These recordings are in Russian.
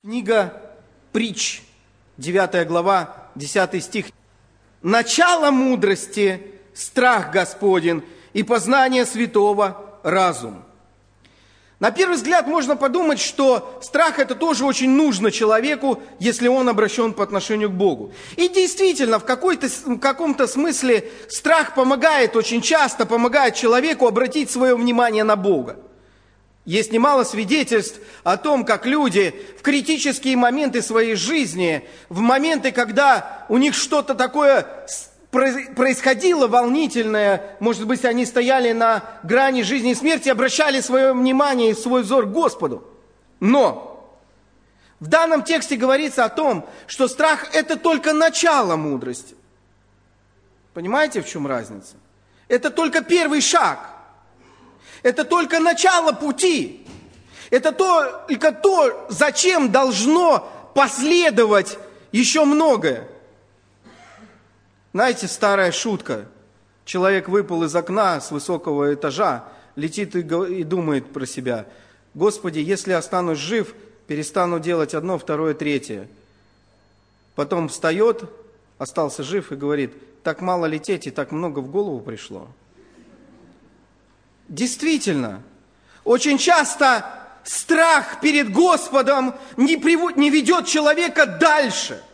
Книга Притч, 9 глава, 10 стих. «Начало мудрости – страх Господень, и познание святого – разум». На первый взгляд можно подумать, что страх – это тоже очень нужно человеку, если он обращен по отношению к Богу. И действительно, в каком-то смысле страх помогает, очень часто помогает человеку обратить свое внимание на Бога. Есть немало свидетельств о том, как люди в критические моменты своей жизни, в моменты, когда у них что-то такое происходило волнительное, может быть, они стояли на грани жизни и смерти, обращали свое внимание и свой взор к Господу. Но в данном тексте говорится о том, что страх – это только начало мудрости. Понимаете, в чем разница? Это только первый шаг. Это только начало пути. Это только то, зачем должно последовать еще многое. Знаете, старая шутка. Человек выпал из окна с высокого этажа, летит и думает про себя: «Господи, если останусь жив, перестану делать одно, второе, третье». Потом встает, остался жив и говорит: «Так мало лететь и так много в голову пришло». Действительно, очень часто страх перед Господом не ведет человека дальше.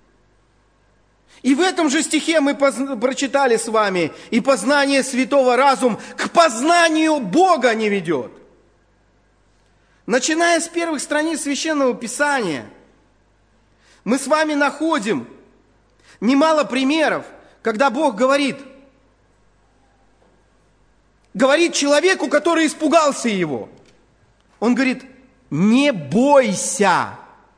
И в этом же стихе мы прочитали с вами: «И познание святого разум к познанию Бога не ведет». Начиная с первых страниц Священного Писания, мы с вами находим немало примеров, когда Бог говорит человеку, который испугался его. Он говорит: не бойся.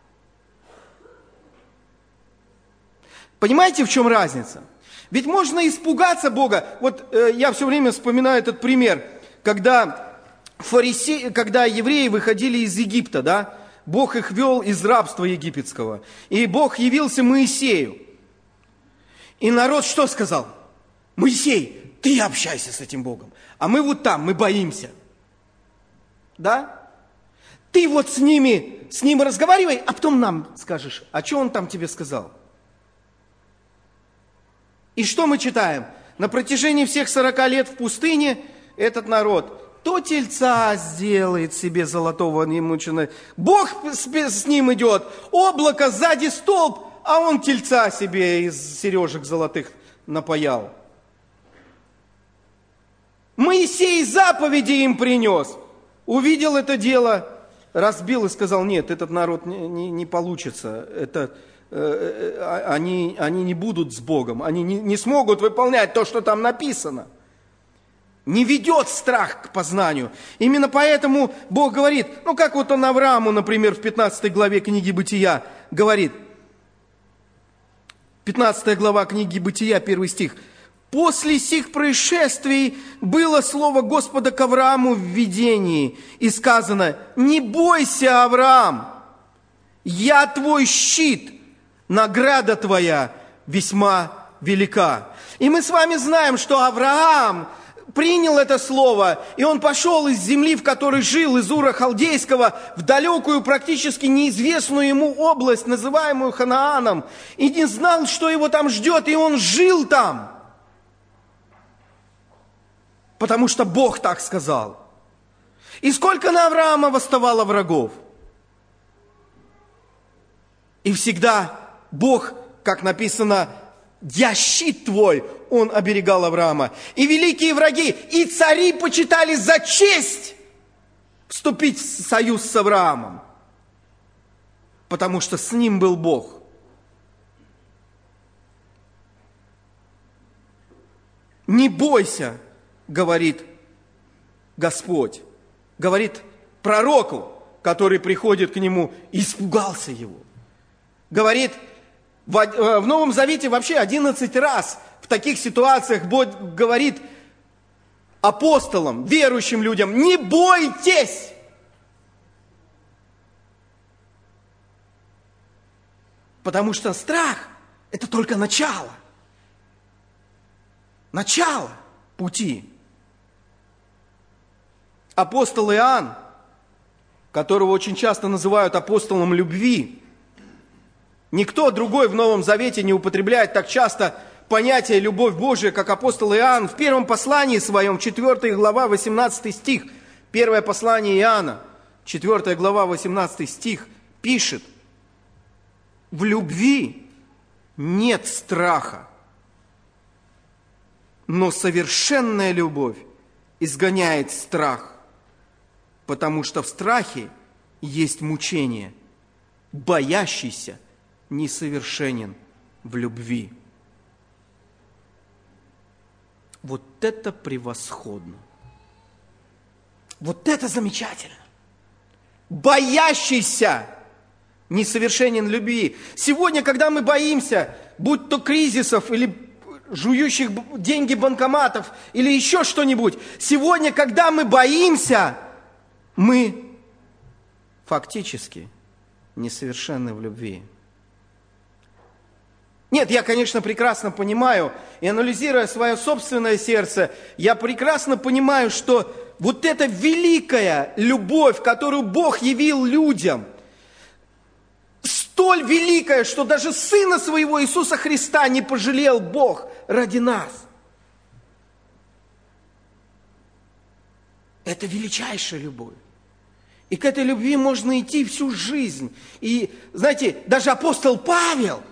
Понимаете, в чем разница? Ведь можно испугаться Бога. Вот я все время вспоминаю этот пример, когда евреи выходили из Египта, да? Бог их вел из рабства египетского. И Бог явился Моисею. И народ что сказал? Моисей, ты общайся с этим Богом. А мы вот там, мы боимся. Да? Ты вот с ним разговаривай, а потом нам скажешь, а что он там тебе сказал? И что мы читаем? На протяжении всех 40 лет в пустыне этот народ то тельца сделает себе золотого немученного, Бог с ним идет, облако, сзади столб, а он тельца себе из сережек золотых напаял. Моисей заповеди им принес. Увидел это дело, разбил и сказал: нет, этот народ не получится. Они не будут с Богом. Они не смогут выполнять то, что там написано. Не ведет страх к познанию. Именно поэтому Бог говорит, как вот он Аврааму, например, в 15 главе книги Бытия говорит. 15 глава книги Бытия, 1 стих. «После сих происшествий было слово Господа к Аврааму в видении, и сказано: не бойся, Авраам, я твой щит, награда твоя весьма велика». И мы с вами знаем, что Авраам принял это слово, и он пошел из земли, в которой жил, из Ура Халдейского, в далекую, практически неизвестную ему область, называемую Ханааном, и не знал, что его там ждет, и он жил там. Потому что Бог так сказал. И сколько на Авраама восставало врагов. И всегда Бог, как написано, «Я щит твой», Он оберегал Авраама. И великие враги, и цари почитали за честь вступить в союз с Авраамом. Потому что с ним был Бог. Не бойся, говорит Господь, говорит пророку, который приходит к нему, испугался его. Говорит, в Новом Завете вообще 11 раз в таких ситуациях Бог говорит апостолам, верующим людям: не бойтесь. Потому что страх – это только начало. Начало пути. Апостол Иоанн которого очень часто называют апостолом любви. Никто другой в Новом Завете не употребляет так часто понятие «любовь Божия», как апостол Иоанн. В первом послании своем, 4 глава, 18 стих, первое послание Иоанна, 4 глава, 18 стих, пишет: «В любви нет страха, но совершенная любовь изгоняет страх, потому что в страхе есть мучение, боящийся несовершенен в любви». Вот это превосходно. Вот это замечательно. Боящийся несовершенен в любви. Сегодня, когда мы боимся, будь то кризисов или жующих деньги банкоматов или еще что-нибудь, сегодня, когда мы боимся, мы фактически несовершенны в любви. Нет, я, конечно, прекрасно понимаю, и анализируя свое собственное сердце, я прекрасно понимаю, что вот эта великая любовь, которую Бог явил людям, столь великая, что даже Сына Своего Иисуса Христа не пожалел Бог ради нас. Это величайшая любовь. И к этой любви можно идти всю жизнь. И, знаете, даже апостол Павел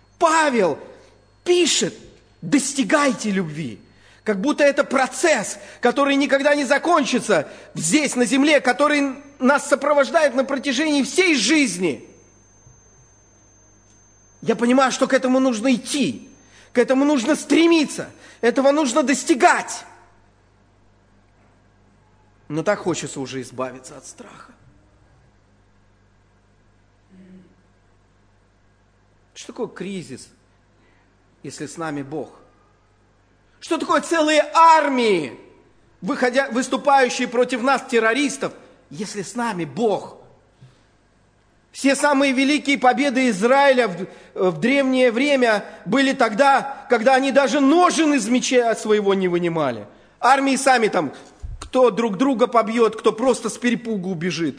пишет: достигайте любви. Как будто это процесс, который никогда не закончится здесь, на земле, который нас сопровождает на протяжении всей жизни. Я понимаю, что к этому нужно идти, к этому нужно стремиться, этого нужно достигать. Но так хочется уже избавиться от страха. Что такое кризис, если с нами Бог? Что такое целые армии, выступающие против нас, террористов, если с нами Бог? Все самые великие победы Израиля в древнее время были тогда, когда они даже ножен из меча своего не вынимали. Армии сами там, кто друг друга побьет, кто просто с перепугу убежит.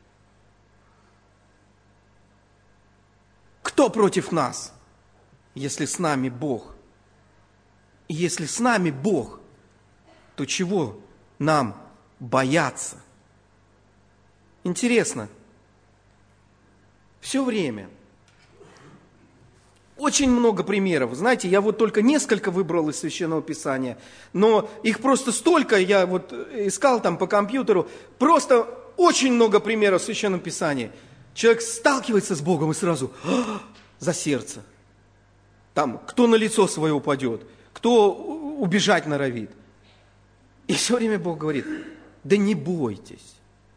Кто против нас, если с нами Бог? И если с нами Бог, то чего нам бояться? Интересно, все время очень много примеров. Знаете, я вот только несколько выбрал из Священного Писания, но их просто столько, я вот искал там по компьютеру, просто очень много примеров в Священном Писании. Человек сталкивается с Богом и сразу за сердце. Там, кто на лицо свое упадет, кто убежать норовит. И все время Бог говорит: да не бойтесь.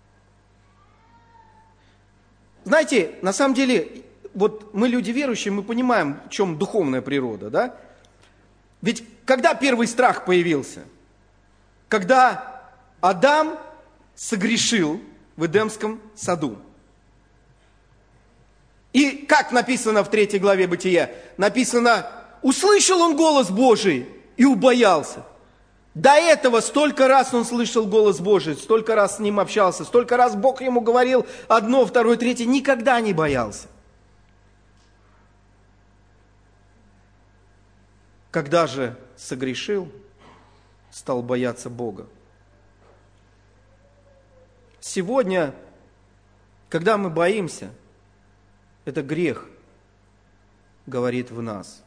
Знаете, на самом деле, вот мы люди верующие, мы понимаем, в чем духовная природа, да? Ведь когда первый страх появился? Когда Адам согрешил в Эдемском саду. И как написано в 3 главе Бытия? Написано: услышал он голос Божий и убоялся. До этого столько раз он слышал голос Божий, столько раз с ним общался, столько раз Бог ему говорил одно, второе, третье, никогда не боялся. Когда же согрешил, стал бояться Бога. Сегодня, когда мы боимся, это грех говорит в нас.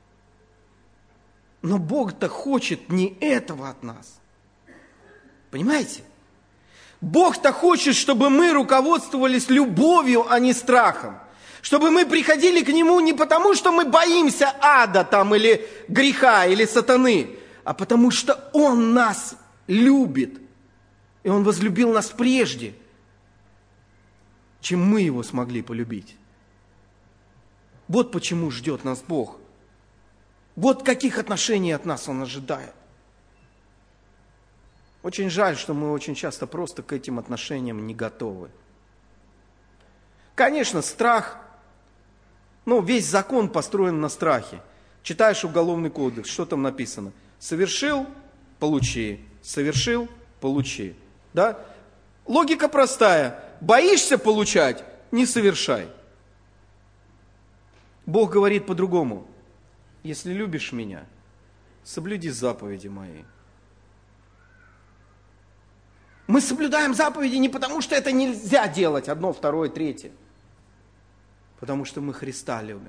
Но Бог-то хочет не этого от нас. Понимаете? Бог-то хочет, чтобы мы руководствовались любовью, а не страхом. Чтобы мы приходили к Нему не потому, что мы боимся ада там, или греха, или сатаны, а потому что Он нас любит. И Он возлюбил нас прежде, чем мы Его смогли полюбить. Вот почему ждет нас Бог. Вот каких отношений от нас Он ожидает. Очень жаль, что мы очень часто просто к этим отношениям не готовы. Конечно, страх, весь закон построен на страхе. Читаешь Уголовный кодекс, что там написано? Совершил – получи, совершил – получи. Да? Логика простая. боишься получать, не совершай. Бог говорит по-другому. Если любишь меня, соблюди заповеди мои. Мы соблюдаем заповеди не потому, что это нельзя делать, 1, 2, 3. Потому что мы Христа любим.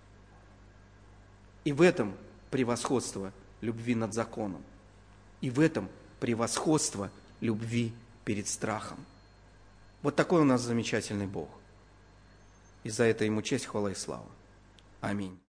И в этом превосходство любви над законом. И в этом превосходство любви перед страхом. Вот такой у нас замечательный Бог. И за это Ему честь, хвала и слава. Аминь.